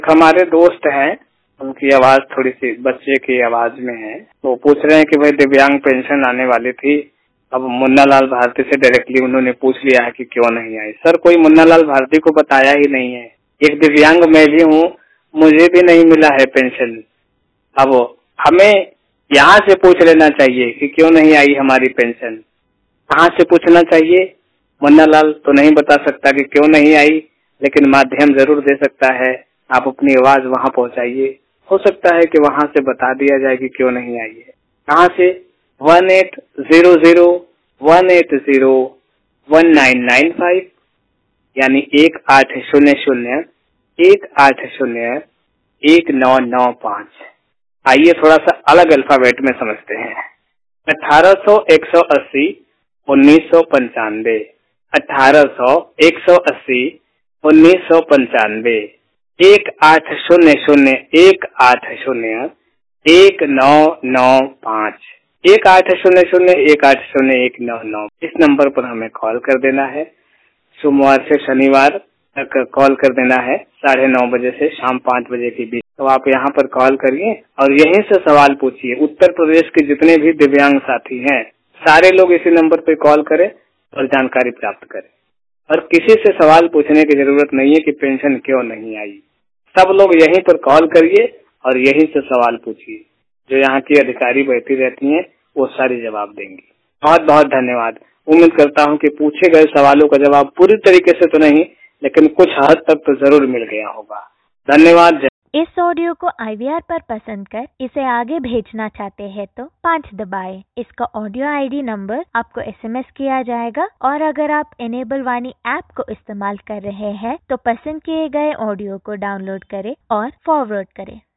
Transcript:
हमारे दोस्त हैं, उनकी आवाज थोड़ी सी बच्चे की आवाज में है, तो पूछ रहे हैं कि भाई दिव्यांग पेंशन आने वाली थी। अब मुन्ना लाल भारती से डायरेक्टली उन्होंने पूछ लिया है कि क्यों नहीं आई। सर, कोई मुन्ना लाल भारती को बताया ही नहीं है। एक दिव्यांग मैं भी हूँ, मुझे भी नहीं मिला है पेंशन। अब हमें यहाँ से पूछ लेना चाहिए कि क्यों नहीं आई हमारी पेंशन। कहाँ से पूछना चाहिए? मुन्ना लाल तो नहीं बता सकता कि क्यों नहीं आई, लेकिन माध्यम जरूर दे सकता है। आप अपनी आवाज वहाँ पहुँचाइए, हो सकता है कि वहाँ से बता दिया जाए कि क्यों नहीं आई है। कहाँ से? 1800-180-1995 यानी 1800-180-1995। आइए थोड़ा सा अलग अल्फाबेट में समझते हैं। 1800-180-1995, 1800-180-1995, 1800-180-1995, 1800-180-1995। इस नंबर पर हमें कॉल कर देना है। सोमवार से शनिवार तक कॉल कर देना है, 9:30 बजे से शाम 5 बजे के बीच। तो आप यहाँ पर कॉल करिए और यहीं से सवाल पूछिए। उत्तर प्रदेश के जितने भी दिव्यांग साथी हैं, सारे लोग इसी नंबर पर कॉल करें और जानकारी प्राप्त करें। और किसी से सवाल पूछने की जरूरत नहीं है कि पेंशन क्यों नहीं आई। सब लोग यहीं पर कॉल करिए और यहीं से सवाल पूछिए। जो यहाँ की अधिकारी बैठी रहती हैं, वो सारी जवाब देंगी। बहुत बहुत धन्यवाद। उम्मीद करता हूँ कि पूछे गए सवालों का जवाब पूरी तरीके से तो नहीं, लेकिन कुछ हद तक तो जरूर मिल गया होगा। धन्यवाद। इस ऑडियो को IVR पर पसंद कर इसे आगे भेजना चाहते हैं तो 5 दबाएं। इसका ऑडियो ID नंबर आपको SMS किया जाएगा और अगर आप इनेबल वाणी ऐप को इस्तेमाल कर रहे हैं तो पसंद किए गए ऑडियो को डाउनलोड करें और फॉरवर्ड करें।